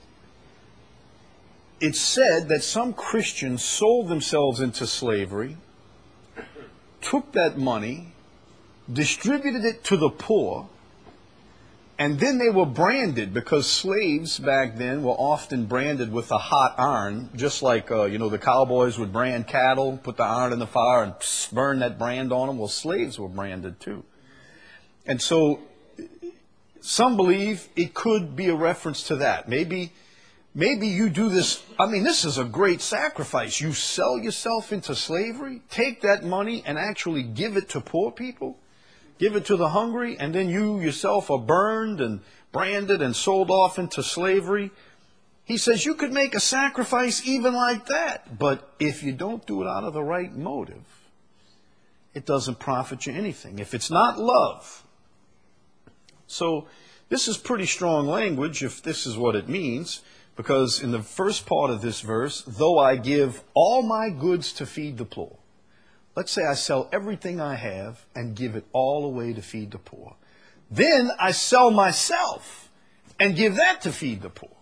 it's said that some Christians sold themselves into slavery, took that money, distributed it to the poor, and then they were branded, because slaves back then were often branded with a hot iron, just like uh, you know the cowboys would brand cattle, put the iron in the fire and pss, burn that brand on them. Well, slaves were branded too. And so some believe it could be a reference to that. Maybe Maybe you do this. I mean, this is a great sacrifice. You sell yourself into slavery, take that money and actually give it to poor people, give it to the hungry, and then you yourself are burned and branded and sold off into slavery. He says you could make a sacrifice even like that, but if you don't do it out of the right motive, it doesn't profit you anything. If it's not love. So this is pretty strong language if this is what it means. Because in the first part of this verse, though I give all my goods to feed the poor. Let's say I sell everything I have and give it all away to feed the poor. Then I sell myself and give that to feed the poor.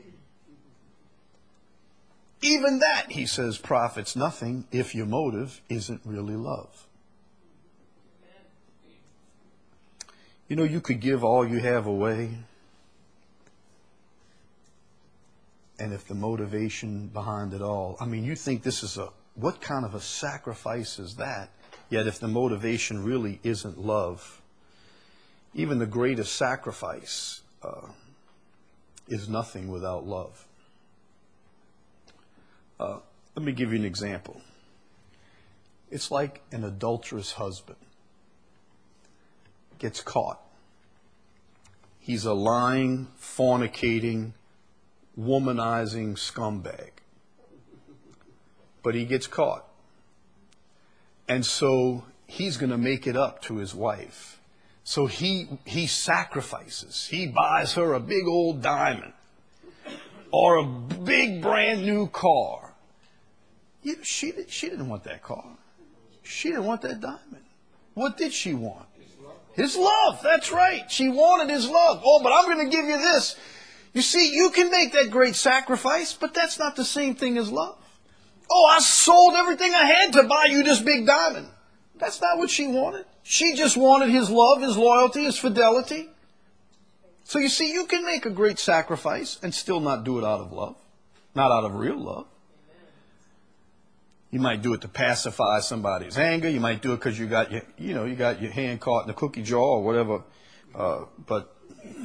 Even that, he says, profits nothing if your motive isn't really love. You know, you could give all you have away, and if the motivation behind it all, I mean, you think this is a, what kind of a sacrifice is that? Yet if the motivation really isn't love, even the greatest sacrifice uh, is nothing without love. Uh, let me give you an example. It's like an adulterous husband gets caught. He's a lying, fornicating, womanizing scumbag. But he gets caught. And so he's going to make it up to his wife. So he he sacrifices. He buys her a big old diamond or a big brand new car. You know, she, she didn't want that car. She didn't want that diamond. What did she want? His love. That's right. She wanted his love. Oh, but I'm going to give you this. You see, you can make that great sacrifice, but that's not the same thing as love. Oh, I sold everything I had to buy you this big diamond. That's not what she wanted. She just wanted his love, his loyalty, his fidelity. So you see, you can make a great sacrifice and still not do it out of love, not out of real love. You might do it to pacify somebody's anger. You might do it because you got your, you know, you got your hand caught in the cookie jar or whatever. Uh, but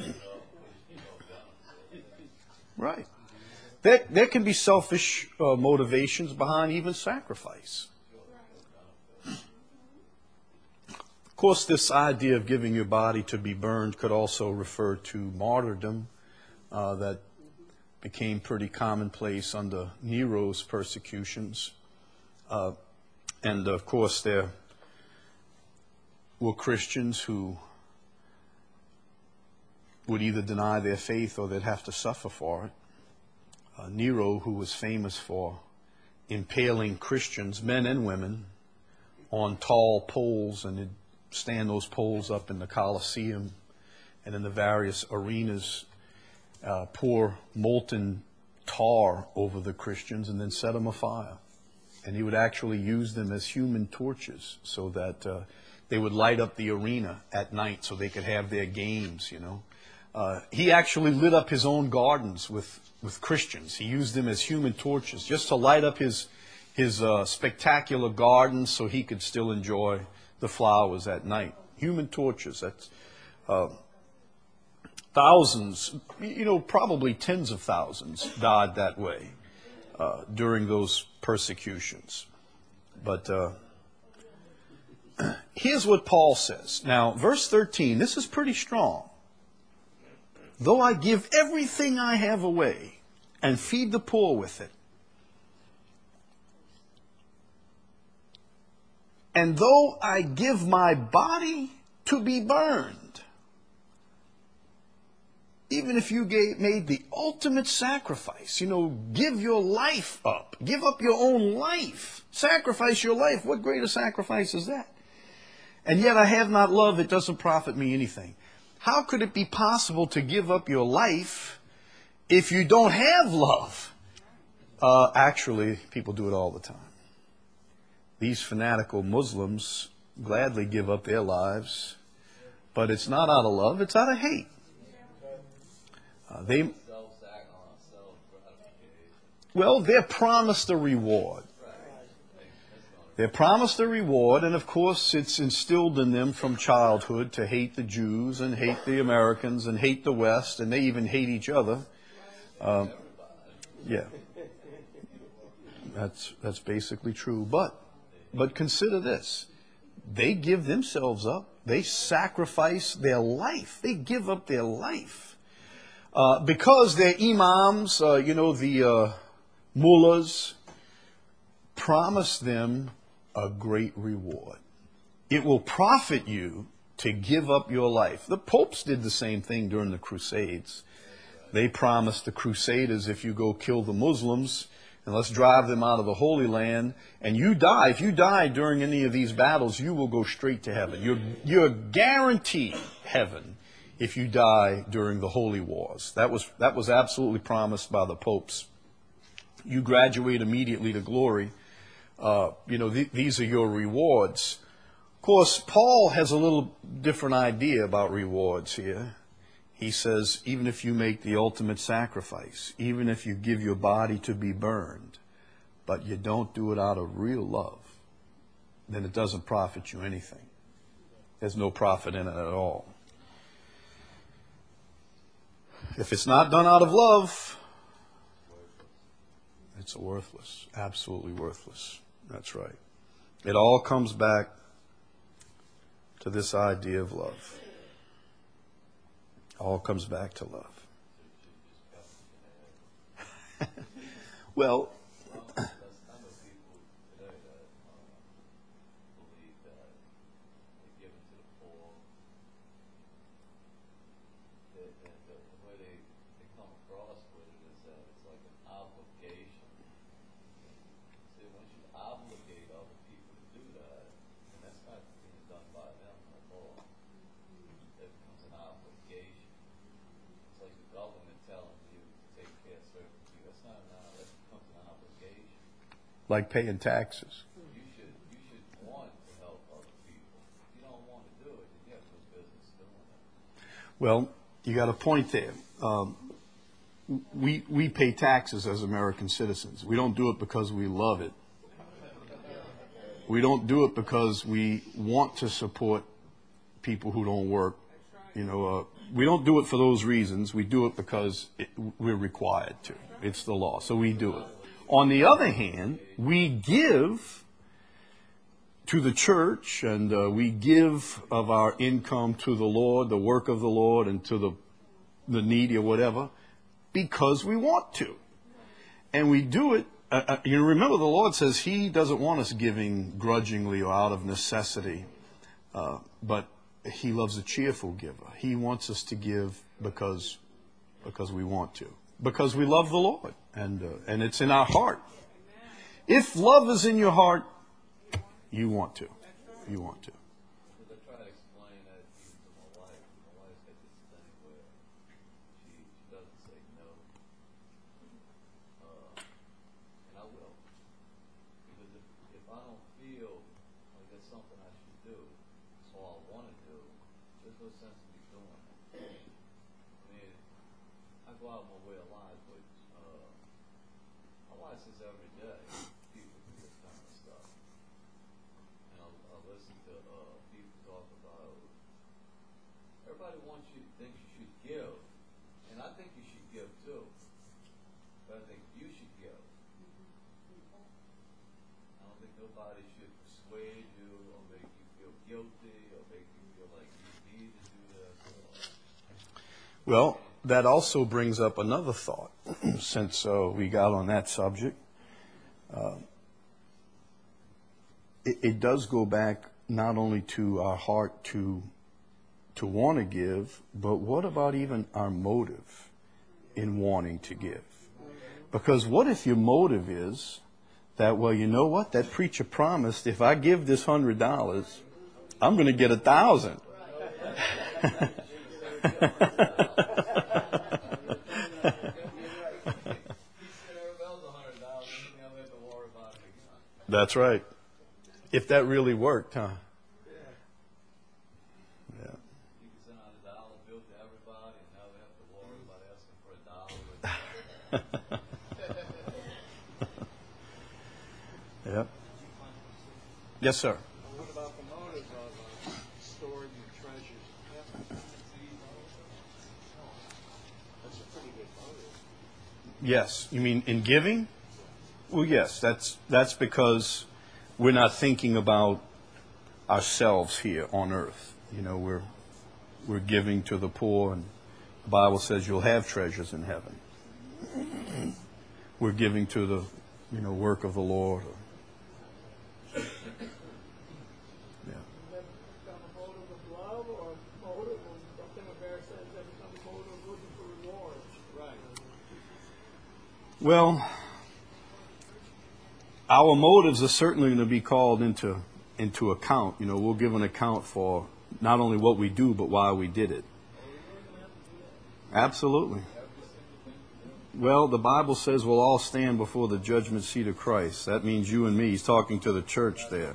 right. There, there can be selfish uh, motivations behind even sacrifice. Of course, this idea of giving your body to be burned could also refer to martyrdom uh, that became pretty commonplace under Nero's persecutions. Uh, and, of course, there were Christians who would either deny their faith or they'd have to suffer for it. uh, Nero, who was famous for impaling Christians, men and women, on tall poles, and he'd stand those poles up in the Colosseum and in the various arenas, uh, pour molten tar over the Christians and then set them afire. And he would actually use them as human torches so that uh, they would light up the arena at night so they could have their games, you know. Uh, he actually lit up his own gardens with, with Christians. He used them as human torches just to light up his, his uh, spectacular gardens so he could still enjoy the flowers at night. Human torches. That's uh, thousands, you know, probably tens of thousands died that way uh, during those persecutions. But uh, here's what Paul says. Now, verse thirteen, this is pretty strong. Though I give everything I have away and feed the poor with it, and though I give my body to be burned, even if you gave, made the ultimate sacrifice, you know, give your life up, give up your own life, sacrifice your life, what greater sacrifice is that? And yet I have not love, it doesn't profit me anything. How could it be possible to give up your life if you don't have love? Uh, actually, people do it all the time. These fanatical Muslims gladly give up their lives, but it's not out of love, it's out of hate. Uh, they, well, they're promised a reward. They're promised a reward, and of course it's instilled in them from childhood to hate the Jews and hate the Americans and hate the West, and they even hate each other. Uh, yeah, that's that's basically true. But but consider this: they give themselves up. They sacrifice their life. They give up their life uh, because their imams, uh, you know, the uh, mullahs, promise them a great reward. It will profit you to give up your life. The popes did the same thing during the Crusades. They promised the Crusaders, if you go kill the Muslims and let's drive them out of the Holy Land, and you die, if you die during any of these battles, you will go straight to heaven. You're, you're guaranteed heaven if you die during the Holy Wars. That was, that was absolutely promised by the popes. You graduate immediately to glory. Uh, you know, th- these are your rewards. Of course, Paul has a little different idea about rewards here. He says, even if you make the ultimate sacrifice, even if you give your body to be burned, but you don't do it out of real love, then it doesn't profit you anything. There's no profit in it at all. If it's not done out of love, it's worthless, absolutely worthless. That's right. It all comes back to this idea of love. All comes back to love. Well, like paying taxes. You should, you should want to help other people. If you don't want to do it, then you have no business doing it. Well, you got a point there. Um, we we pay taxes as American citizens. We don't do it because we love it. We don't do it because we want to support people who don't work. You know, uh, we don't do it for those reasons. We do it because it, we're required to. It's the law, so we do it. On the other hand, we give to the church, and uh, we give of our income to the Lord, the work of the Lord, and to the the needy or whatever, because we want to. And we do it, uh, uh, you remember the Lord says He doesn't want us giving grudgingly or out of necessity, uh, but He loves a cheerful giver. He wants us to give because, because we want to, because we love the Lord. And, uh, and it's in our heart. If love is in your heart, you want to. You want to. Because I try to explain that even to my wife. My wife's got this thing where she, she doesn't say no. Uh, and I will. Because if, if I don't feel like there's something I should do, or I want to do, there's no sense in me doing it. I mean, I go out my way a lot, but uh, I watch this every day. People do this kind of stuff. And I'll, I'll listen to uh, people talk about, everybody wants you to think you should give. And I think you should give too. But I think you should give. I don't think nobody should persuade you or make you feel guilty or make you feel like you need to do this. Well, that also brings up another thought, since uh, we got on that subject. Uh, it, it does go back not only to our heart to to want to give, but what about even our motive in wanting to give? Because what if your motive is that, well, you know what, that preacher promised if I give this hundred dollars, I'm going to get a thousand. That's right. If that really worked, huh? Yeah. You can send out a dollar bill to everybody and never have to worry about asking for a dollar. Yeah. Yes, sir. What about the motive of uh, storing your treasures in heaven? That's a pretty good motive. Yes. You mean in giving? Well, yes. That's that's because we're not thinking about ourselves here on earth. You know, we're we're giving to the poor, and the Bible says you'll have treasures in heaven. We're giving to the, you know, work of the Lord. Yeah. That become a motive of love or a motive of something a bear says that becomes a motive of looking for rewards. Right. Well, our motives are certainly going to be called into into account. You know, we'll give an account for not only what we do, but why we did it. Absolutely. Well, the Bible says we'll all stand before the judgment seat of Christ. That means you and me. He's talking to the church there.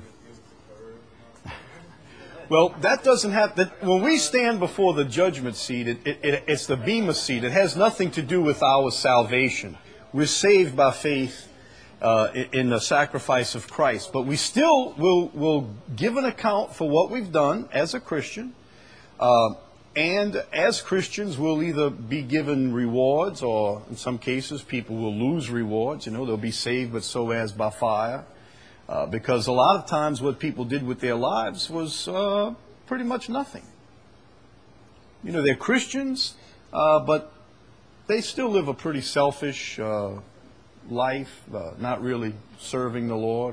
Well, that doesn't have that. When we stand before the judgment seat, it, it, it, it's the bema seat. It has nothing to do with our salvation. We're saved by faith uh, in, in the sacrifice of Christ, but we still will will give an account for what we've done as a Christian. Uh, And as Christians, we'll either be given rewards, or in some cases, people will lose rewards. You know, they'll be saved, but so as by fire. Uh, because a lot of times what people did with their lives was uh, pretty much nothing. You know, they're Christians, uh, but they still live a pretty selfish uh, life, uh, not really serving the Lord.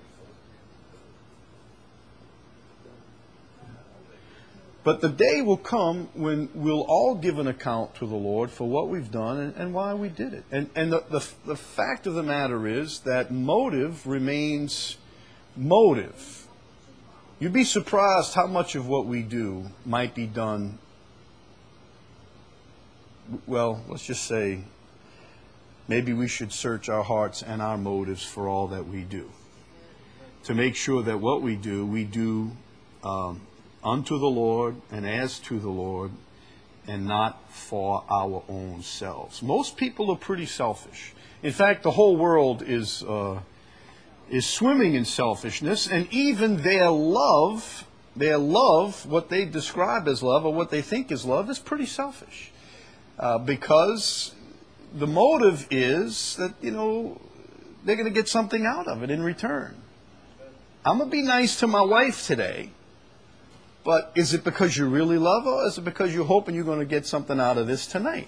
But the day will come when we'll all give an account to the Lord for what we've done and, and why we did it. And, and the, the, the fact of the matter is that motive remains motive. You'd be surprised how much of what we do might be done, well, let's just say, maybe we should search our hearts and our motives for all that we do. To make sure that what we do, we do um, unto the Lord and as to the Lord, and not for our own selves. Most people are pretty selfish. In fact, the whole world is uh, is swimming in selfishness, and even their love, their love, what they describe as love or what they think is love, is pretty selfish. Uh, because the motive is that, you know, they're going to get something out of it in return. I'm going to be nice to my wife today. But is it because you really love her, or is it because you're hoping you're going to get something out of this tonight?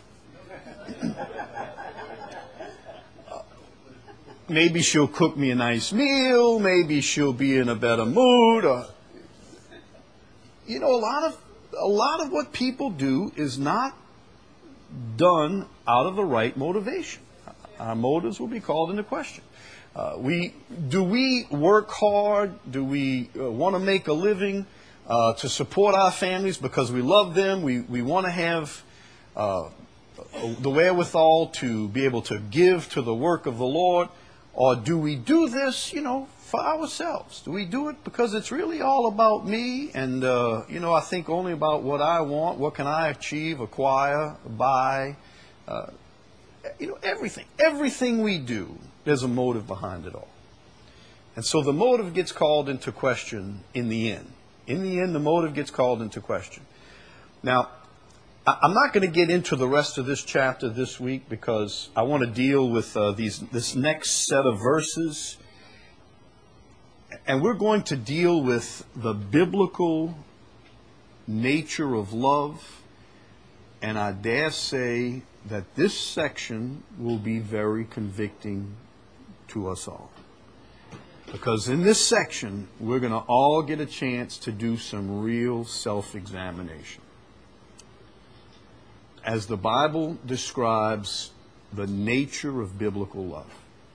Maybe she'll cook me a nice meal. Maybe she'll be in a better mood. Or, you know, a lot of a lot of what people do is not done out of the right motivation. Our motives will be called into question. Uh, we do we work hard? Do we uh, want to make a living uh, to support our families because we love them? We we want to have uh, the wherewithal to be able to give to the work of the Lord, or do we do this, you know, for ourselves? Do we do it because it's really all about me, and uh, you know, I think only about what I want, what can I achieve, acquire, buy, uh, you know, everything, everything we do. There's a motive behind it all. And so the motive gets called into question in the end. In the end, the motive gets called into question. Now, I'm not going to get into the rest of this chapter this week because I want to deal with uh, these this next set of verses. And we're going to deal with the biblical nature of love. And I dare say that this section will be very convicting to us all. Because in this section, we're going to all get a chance to do some real self-examination. As the Bible describes the nature of biblical love,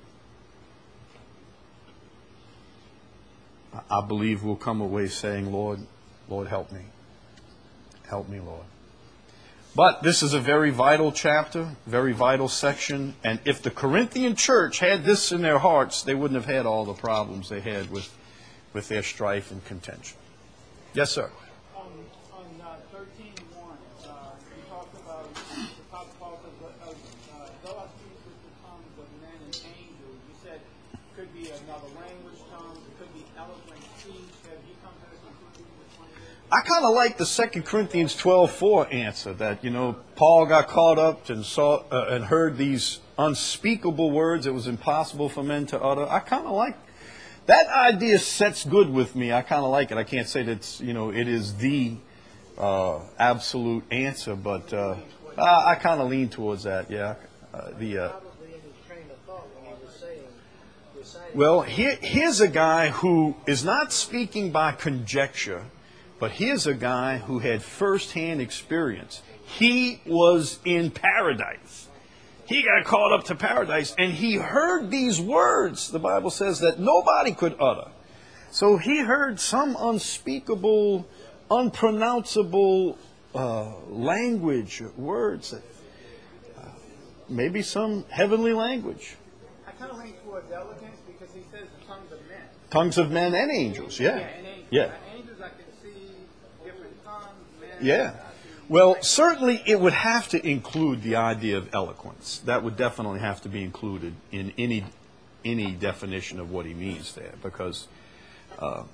I believe we'll come away saying, Lord, Lord, help me. Help me, Lord. But this is a very vital chapter, very vital section. And if the Corinthian church had this in their hearts, they wouldn't have had all the problems they had with, with their strife and contention. Yes, sir. Um, on uh, thirteen one, uh, you talked about the top part of the, of, uh, though I speak with the tongues of men and angels, you said it could be another language tongue, it could be eloquent speech. Have you come to the conclusion which one it is? I kind of like the Second Corinthians twelve four answer that, you know, Paul got caught up and saw uh, and heard these unspeakable words it was impossible for men to utter. I kind of like that idea. Sets good with me. I kind of like it. I can't say that, you know, it is the uh, absolute answer, but uh, I, I kind of lean towards that. Yeah. Uh, the uh, Probably in his train of thought when he was saying, reciting. well, here, here's a guy who is not speaking by conjecture. But here's a guy who had firsthand experience. He was in paradise. He got caught up to paradise, and he heard these words, the Bible says, that nobody could utter. So he heard some unspeakable, unpronounceable uh, language, words, that, uh, maybe some heavenly language. I kind of lean towards eloquence because he says the tongues of men. Tongues of men and angels, yeah. Yeah, and angels. Yeah. Uh, angels I can see different tongues, men. Yeah. Well, certainly it would have to include the idea of eloquence. That would definitely have to be included in any any definition of what he means there, because uh,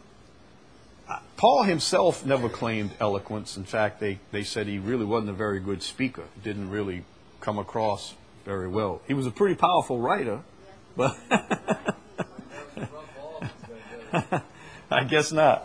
Paul himself never claimed eloquence. In fact, they, they said he really wasn't a very good speaker. Didn't really come across very well. He was a pretty powerful writer, but I guess not.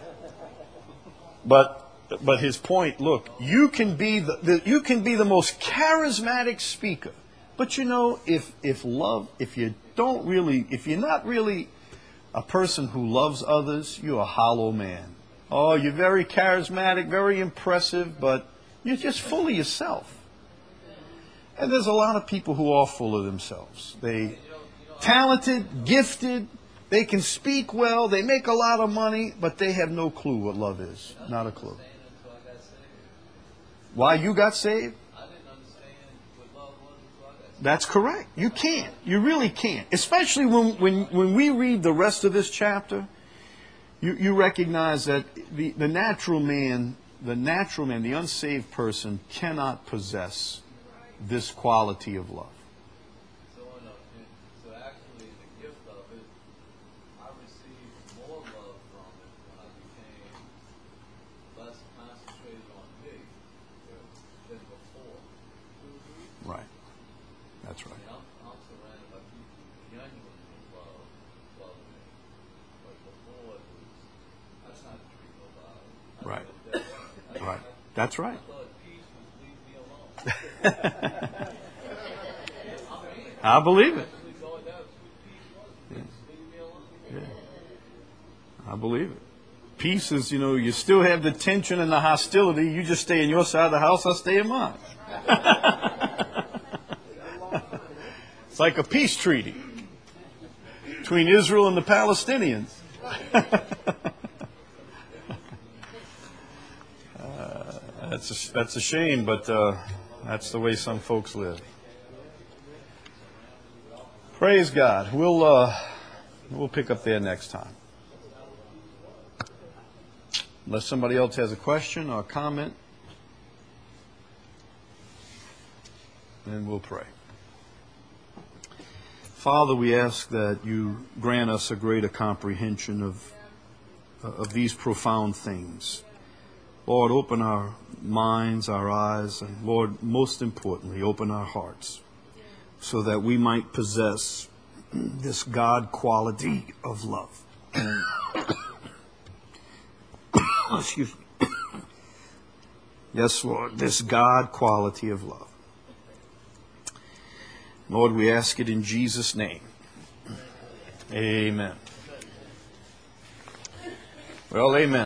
But but his point, look, you can be the, the you can be the most charismatic speaker, but you know, if if love, if you don't really, if you're not really a person who loves others, you're a hollow man. Oh, you're very charismatic, very impressive, but you're just full of yourself. And there's a lot of people who are full of themselves. They talented, gifted, they can speak well, they make a lot of money, but they have no clue what love is. Not a clue. Why you got saved? I didn't understand what love was until I got saved. That's correct. You can't. You really can't. Especially when, when, when we read the rest of this chapter, you, you recognize that the, the natural man, the natural man, the unsaved person cannot possess this quality of love. So, in a, in, so actually, the gift of it, I received more love from it when I became less concentrated on me than before. Right. That's right. I'm, I'm surrounded by people who genuinely love, love me. But before it was, I was not treat nobody. I Right. didn't know that. I, Right. That's right. I thought peace was leave me alone. I believe it. Actually, going down to peace was peace, leave me alone. Yeah. I believe it. Peace is, you know, you still have the tension and the hostility. You just stay in your side of the house, I stay in mine. It's like a peace treaty between Israel and the Palestinians. uh, that's, a, that's a shame, but uh, that's the way some folks live. Praise God. We'll, uh, we'll pick up there next time. Unless somebody else has a question or a comment, then we'll pray. Father, we ask that you grant us a greater comprehension of, of these profound things. Lord, open our minds, our eyes, and Lord, most importantly, open our hearts so that we might possess this God quality of love. Excuse me. Yes, Lord, this God quality of love. Lord, we ask it in Jesus' name. Amen. Well, amen.